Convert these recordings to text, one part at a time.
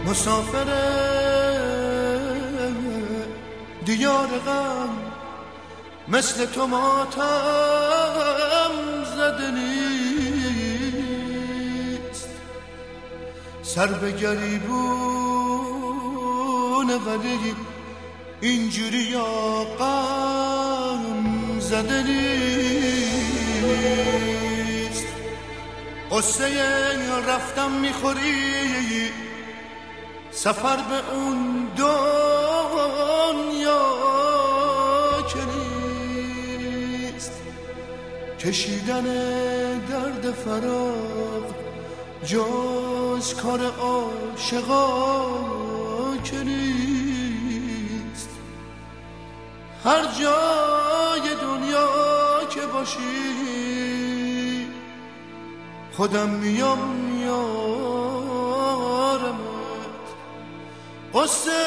مسافر دیار غم مثل تو ماتم زده نیست، سر به گریبونه ولی اینجوری یا غم زده نیست. قصه رفتم میخوری سفر به اون دنیا که نیست، کشیدن درد فراق جز کار عاشقا که نیست. هر جای دنیا که باشی خودم میام میارمت، قصه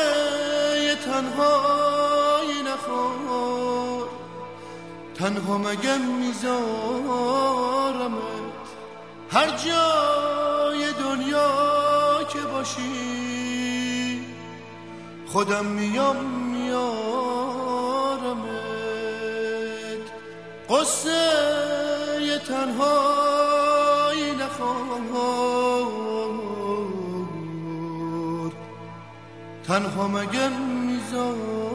تنهایی نخور، تنها مگه میذارمت. هر جای دنیا که باشی خودم میام میارمت، قصه تنهایی نخور، تنها مگه میذارمت.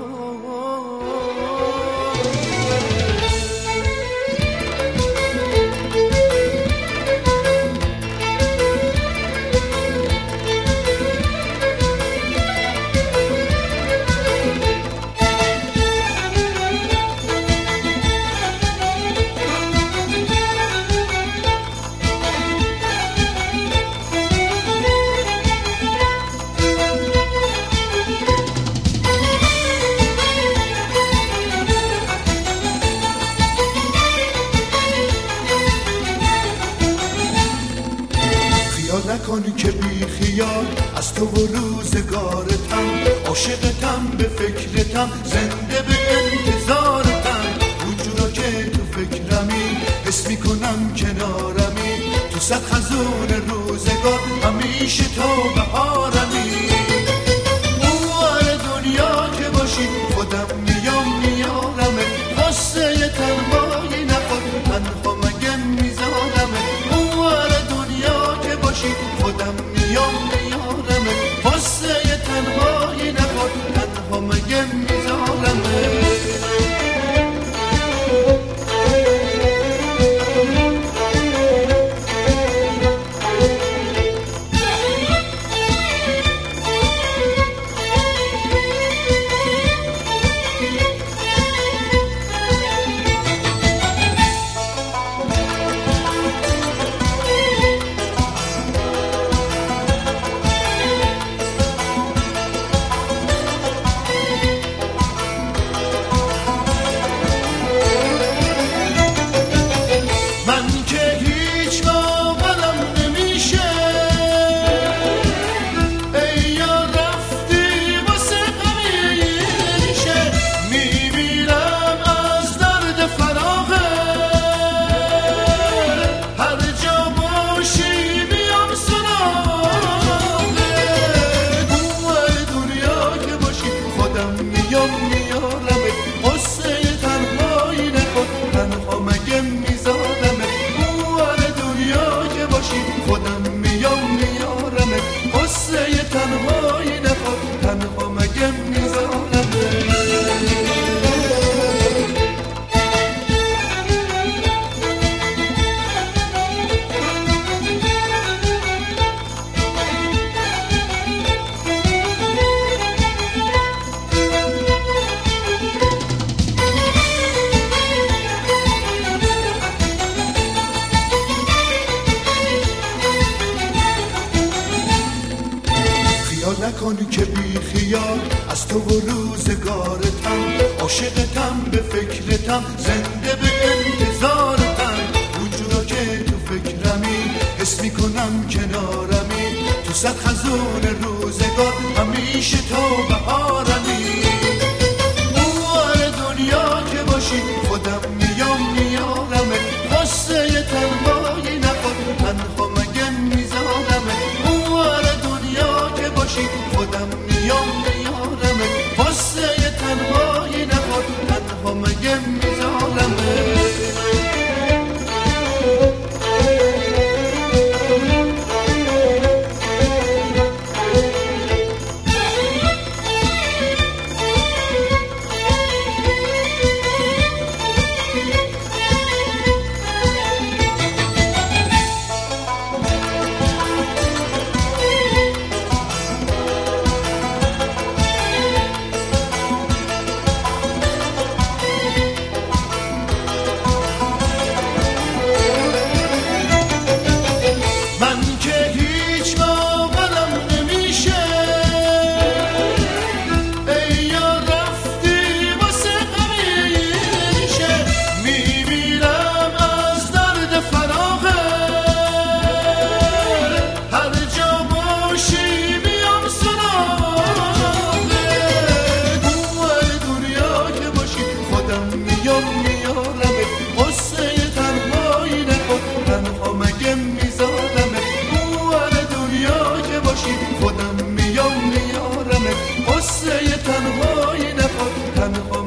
نکن که بی خیال از تو و روزگارتم، عاشقتم به فکرتم، زنده به انتظارتم. اونجورا که تو فکرمی حس میکنم کنارمی، تو صد خزون روزگار همیشه تو بهارمی. اون دنیا که باشی خودم میام میارمه، قصه تنهایی نخور، تنها مگه میذارمه. اون دنیا که باشی خودم میام میارمه، قصه تنهایی نخور، تنها مگه میذارمه. نکن که بی خیال از تو و روزگارتم، عاشقتم به فکرتم، زنده به انتظارتم. اونجورا که تو فکرمی حس میکنم کنارمی، تو صد خزون روزگار همیشه تو بهارمی. اون دنیا که باشی خودم میام میارمه، قصه تنهایی نخور، تنها مگه میذارمه. اون دنیا که باشی خودم میام میارمت قصه تنهایی نخواد تنها